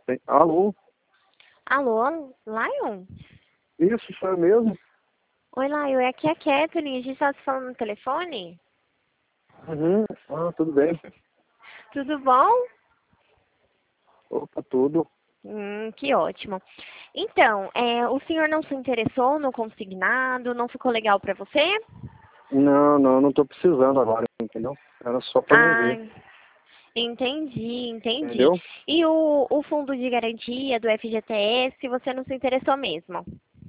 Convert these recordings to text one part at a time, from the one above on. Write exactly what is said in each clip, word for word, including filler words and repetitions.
Sim. Alô? Alô, Lion? Isso, sou eu mesmo? Oi, Lion, aqui é a Kathleen, a gente estava se falando no telefone? Uhum. Ah, tudo bem. Tudo bom? Opa, tudo. Hum, que ótimo. Então, é, o senhor não se interessou no consignado, não ficou legal para você? Não, não, não tô precisando agora, entendeu? Era só pra me Ah, ver, entendi, entendi. entendeu? E o, o fundo de garantia do F G T S, você não se interessou mesmo?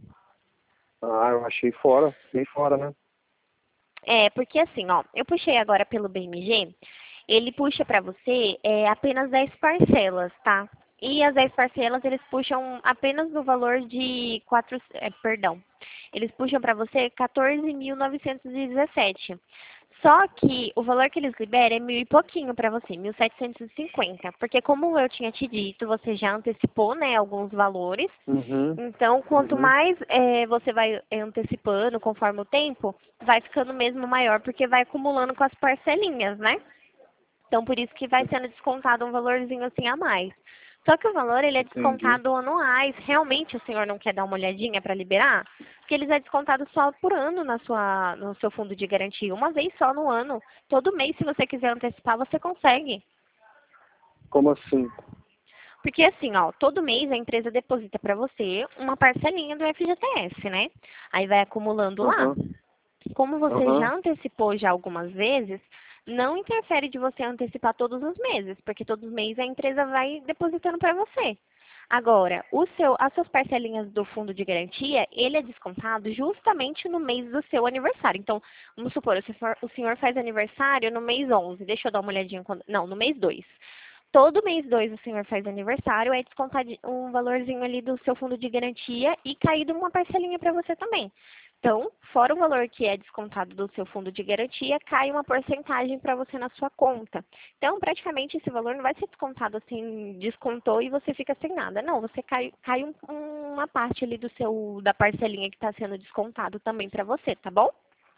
Ah, eu achei fora, bem fora, né? É, porque assim, ó, eu puxei agora pelo B M G, ele puxa para você é, apenas dez parcelas, tá? E as dez parcelas eles puxam apenas no valor de quatro, é, perdão, eles puxam para você quatorze mil novecentos e dezessete. Só que o valor que eles liberam é mil e pouquinho para você, mil setecentos e cinquenta. Porque como eu tinha te dito, você já antecipou, né, alguns valores. Uhum, Então, quanto uhum. mais é, você vai antecipando conforme o tempo, vai ficando mesmo maior, porque vai acumulando com as parcelinhas, né? Então, por isso que vai sendo descontado um valorzinho assim a mais. Só que o valor, ele é Entendi. descontado anuais. Realmente o senhor não quer dar uma olhadinha para liberar? Porque eles é descontado só por ano na sua, no seu fundo de garantia. Uma vez só no ano. Todo mês, se você quiser antecipar, você consegue. Como assim? Porque assim, ó, todo mês a empresa deposita para você uma parcelinha do F G T S, né? Aí vai acumulando lá. Aham, Como você aham. já antecipou já algumas vezes, não interfere de você antecipar todos os meses, porque todos os meses a empresa vai depositando para você. Agora, o seu, as suas parcelinhas do fundo de garantia, ele é descontado justamente no mês do seu aniversário. Então, vamos supor, se for- o senhor faz aniversário no mês onze, deixa eu dar uma olhadinha, quando, não, no mês dois. Todo mês dois o senhor faz aniversário, é descontado um valorzinho ali do seu fundo de garantia e caído uma parcelinha para você também. Então, fora o valor que é descontado do seu fundo de garantia, cai uma porcentagem para você na sua conta. Então, praticamente esse valor não vai ser descontado assim, descontou e você fica sem nada. Não, você cai, cai um- uma parte ali do seu da parcelinha que está sendo descontado também para você, tá bom?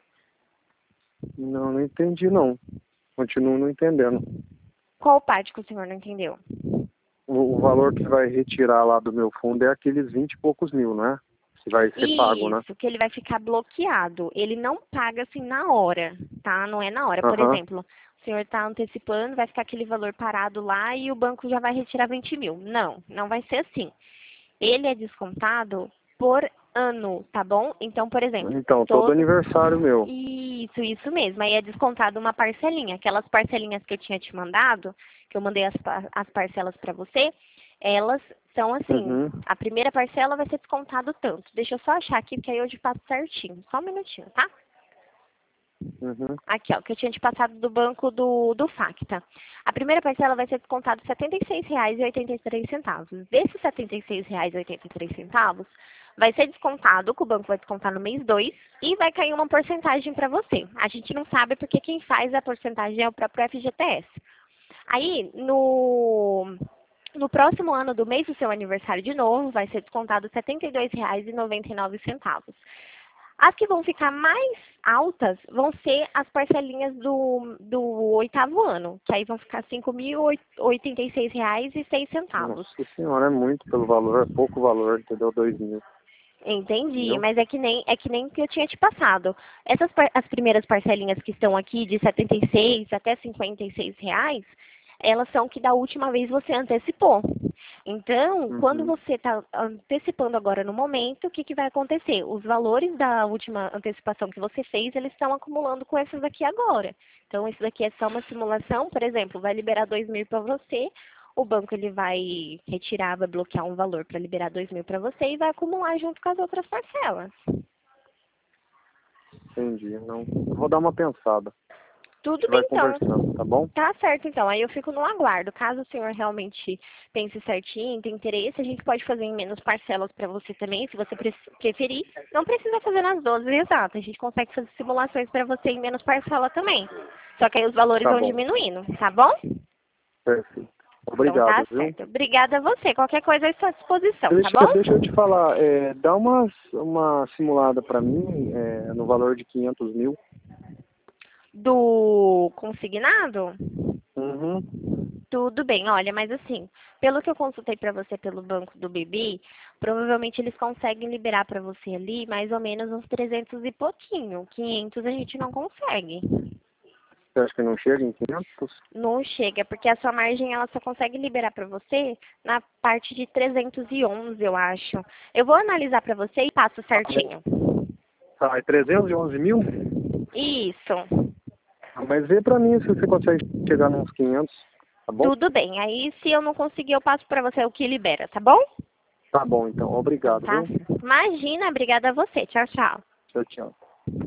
Não, não entendi não. Continuo não entendendo. Qual parte que o senhor não entendeu? O, o valor que vai retirar lá do meu fundo é aqueles vinte e poucos mil, não é? Que vai ser pago, né? Isso, que ele vai ficar bloqueado. Ele não paga assim na hora, tá? Não é na hora. Por Aham. exemplo, o senhor está antecipando, vai ficar aquele valor parado lá e o banco já vai retirar vinte mil. Não, não vai ser assim. Ele é descontado por ano, tá bom? Então, por exemplo, Então, todo todo. aniversário meu. Isso, isso mesmo. Aí é descontado uma parcelinha. Aquelas parcelinhas que eu tinha te mandado, que eu mandei as, pa- as parcelas para você, elas são assim. Uhum. A primeira parcela vai ser descontado tanto. Deixa eu só achar aqui, porque aí eu te passo certinho. Só um minutinho, tá? Uhum. Aqui, ó, que eu tinha te passado do banco do, do Facta. A primeira parcela vai ser descontado R$ setenta e seis reais e oitenta e três centavos. Desses R$ setenta e seis reais e oitenta e três centavos, vai ser descontado, que o banco vai descontar no mês dois, e vai cair uma porcentagem para você. A gente não sabe porque quem faz a porcentagem é o próprio F G T S. Aí, no, no próximo ano do mês do seu aniversário de novo, vai ser descontado R$ setenta e dois reais e noventa e nove centavos. As que vão ficar mais altas vão ser as parcelinhas do, do oitavo ano, que aí vão ficar cinco mil e oitenta e seis reais e seis centavos. Nossa senhora, é muito pelo valor, é pouco valor, entendeu? Dois mil, Entendi, entendeu? mas é que nem é que nem que eu tinha te passado. Essas par- as primeiras parcelinhas que estão aqui de setenta e seis até cinquenta e seis reais, elas são que da última vez você antecipou. Então, quando Uhum. você está antecipando agora no momento, o que, que vai acontecer? Os valores da última antecipação que você fez, eles estão acumulando com esses daqui agora. Então, esse daqui é só uma simulação, por exemplo, vai liberar dois mil para você, o banco ele vai retirar, vai bloquear um valor para liberar dois mil para você e vai acumular junto com as outras parcelas. Entendi. Não, vou dar uma pensada. A Tudo gente bem, vai então. conversando, tá bom? Tá certo, então. Aí eu fico no aguardo. Caso o senhor realmente pense certinho, tenha interesse, a gente pode fazer em menos parcelas para você também, se você pre- preferir. Não precisa fazer nas doze exato. A gente consegue fazer simulações para você em menos parcela também. Só que aí os valores Tá vão bom. diminuindo, tá bom? Perfeito. Então tá Obrigado, viu? certo. Obrigada a você. Qualquer coisa à sua disposição, tá Deixa, bom? deixa eu te falar, é, dá uma, uma simulada para mim é, no valor de quinhentos mil. Do consignado? Uhum. Tudo bem, olha, mas assim, pelo que eu consultei para você pelo banco do Bibi, provavelmente eles conseguem liberar para você ali mais ou menos uns trezentos e pouquinho. quinhentos a gente não consegue. Você acha que não chega em quinhentos? Não chega, porque a sua margem ela só consegue liberar para você na parte de trezentos e onze, eu acho. Eu vou analisar para você e passo certinho. Tá, é trezentos e onze mil? Isso. Ah, mas vê pra mim se você consegue chegar nos quinhentos, tá bom? Tudo bem. Aí, se eu não conseguir, eu passo para você o que libera, tá bom? Tá bom, então. Obrigado, Tá? viu? Imagina, obrigada a você. Tchau, tchau. Tchau, tchau.